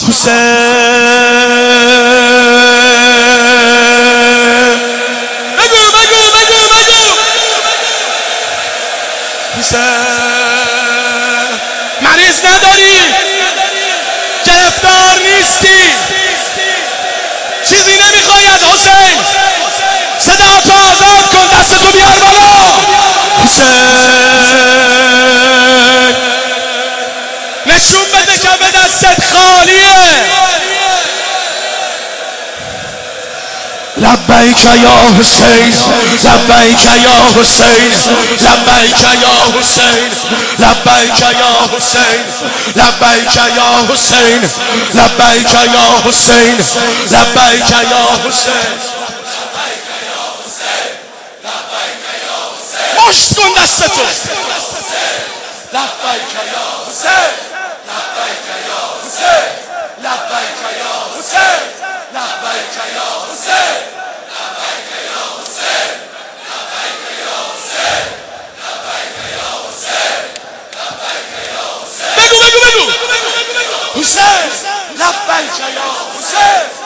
مریض نداری، گرفتار نیستی، چیزی نمیخواید حسین. صداتو آزاد کن، دستتو بیار بالا. حسین نشون بده که به دستت خالیه. لبیک یا حسین، لبیک یا حسین، لبیک یا حسین، لبیک یا حسین، لبیک یا حسین، لبیک یا حسین، لبیک یا حسین. مشت کن دستتو. لبیک یا حسین، لبیک یا حسین، لبیک یا حسین، لبیک یا حسین. حسین لبیک یا حسین.